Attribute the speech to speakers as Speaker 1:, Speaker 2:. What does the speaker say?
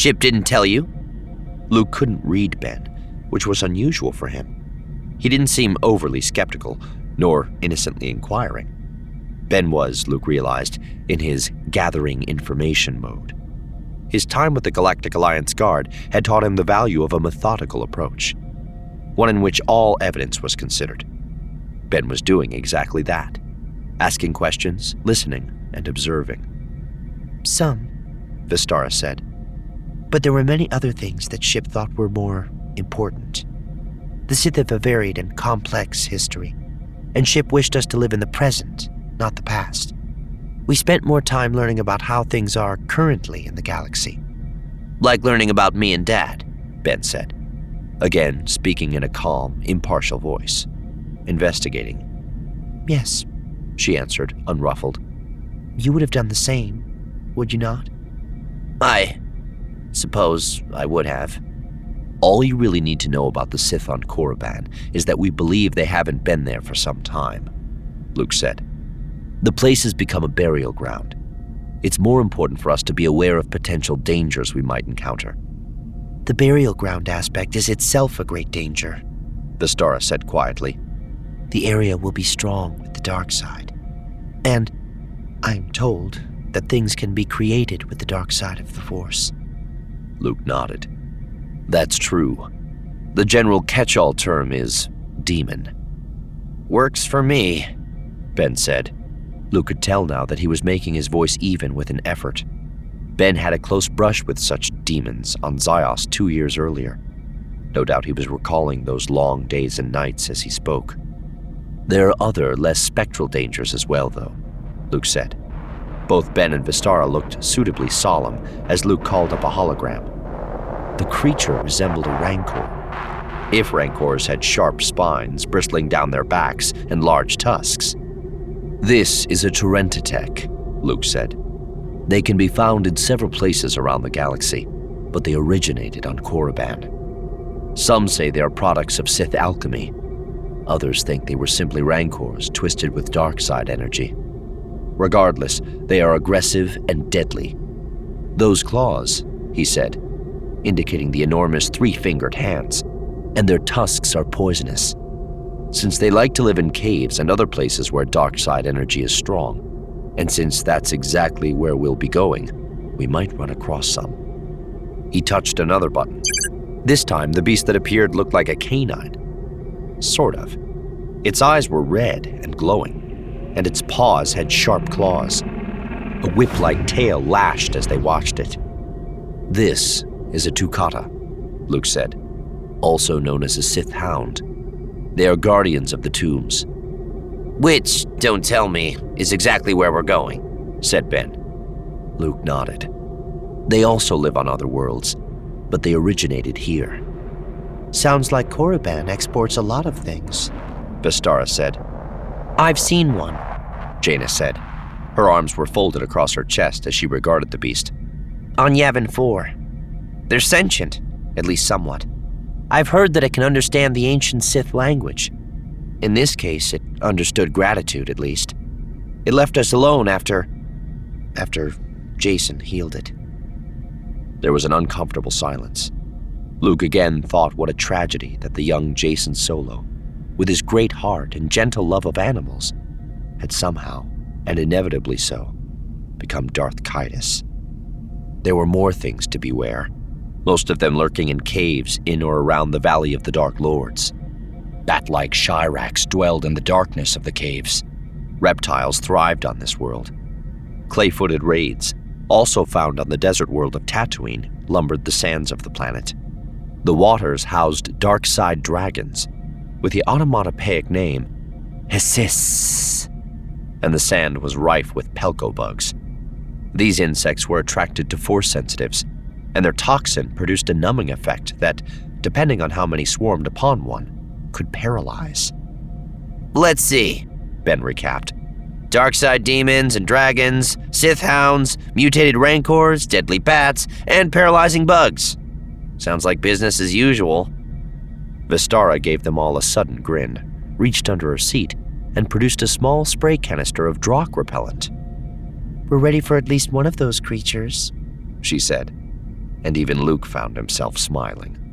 Speaker 1: Ship didn't tell you?
Speaker 2: Luke couldn't read Ben, which was unusual for him. He didn't seem overly skeptical, nor innocently inquiring. Ben was, Luke realized, in his gathering information mode. His time with the Galactic Alliance Guard had taught him the value of a methodical approach, one in which all evidence was considered. Ben was doing exactly that, asking questions, listening, and observing.
Speaker 3: Some, Vistara said, but there were many other things that Ship thought were more important. The Sith have a varied and complex history, and Ship wished us to live in the present, not the past. We spent more time learning about how things are currently in the galaxy.
Speaker 1: Like learning about me and Dad,
Speaker 2: Ben said, again speaking in a calm, impartial voice, investigating.
Speaker 3: Yes,
Speaker 2: she answered, unruffled.
Speaker 3: You would have done the same, would you not?
Speaker 1: I suppose I would have.
Speaker 2: All you really need to know about the Sith on Korriban is that we believe they haven't been there for some time, Luke said. The place has become a burial ground. It's more important for us to be aware of potential dangers we might encounter.
Speaker 3: The burial ground aspect is itself a great danger,
Speaker 2: Vistara said quietly.
Speaker 3: The area will be strong with the dark side. And I'm told that things can be created with the dark side of the Force.
Speaker 2: Luke nodded. That's true. The general catch-all term is demon.
Speaker 1: Works for me,
Speaker 2: Ben said. Luke could tell now that he was making his voice even with an effort. Ben had a close brush with such demons on Zios 2 years earlier. No doubt he was recalling those long days and nights as he spoke. There are other, less spectral dangers as well, though, Luke said. Both Ben and Vistara looked suitably solemn as Luke called up a hologram. The creature resembled a rancor, if rancors had sharp spines bristling down their backs and large tusks. This is a Terentatek, Luke said. They can be found in several places around the galaxy, but they originated on Korriban. Some say they are products of Sith alchemy. Others think they were simply rancors twisted with dark side energy. Regardless, they are aggressive and deadly. Those claws, he said, indicating the enormous 3-fingered hands, and their tusks are poisonous. Since they like to live in caves and other places where dark side energy is strong, and since that's exactly where we'll be going, we might run across some. He touched another button. This time, the beast that appeared looked like a canine. Sort of. Its eyes were red and glowing, and its paws had sharp claws. A whip-like tail lashed as they watched it. This is a Tukata, Luke said, also known as a Sith Hound. They are guardians of the tombs.
Speaker 1: Which, don't tell me, is exactly where we're going,
Speaker 2: said Ben. Luke nodded. They also live on other worlds, but they originated here.
Speaker 3: Sounds like Korriban exports a lot of things,
Speaker 2: Vistara said.
Speaker 3: I've seen one,
Speaker 2: Jaina said. Her arms were folded across her chest as she regarded the beast.
Speaker 3: On Yavin 4. They're sentient, at least somewhat. I've heard that it can understand the ancient Sith language. In this case, it understood gratitude, at least. It left us alone after Jacen healed it.
Speaker 2: There was an uncomfortable silence. Luke again thought what a tragedy that the young Jacen Solo, with his great heart and gentle love of animals, had somehow, and inevitably so, become Darth Caedus. There were more things to beware, most of them lurking in caves in or around the Valley of the Dark Lords. Bat-like Shirax dwelled in the darkness of the caves. Reptiles thrived on this world. Clay-footed raids, also found on the desert world of Tatooine, lumbered the sands of the planet. The waters housed dark-side dragons, with the onomatopoeic name Hessis, and the sand was rife with pelko bugs. These insects were attracted to force sensitives, and their toxin produced a numbing effect that, depending on how many swarmed upon one, could paralyze.
Speaker 1: Let's see, Ben recapped. Darkside demons and dragons, Sith hounds, mutated rancors, deadly bats, and paralyzing bugs. Sounds like business as usual.
Speaker 2: Vistara gave them all a sudden grin, reached under her seat, and produced a small spray canister of Drakh repellent.
Speaker 3: We're ready for at least one of those creatures,
Speaker 2: she said. and even Luke found himself smiling.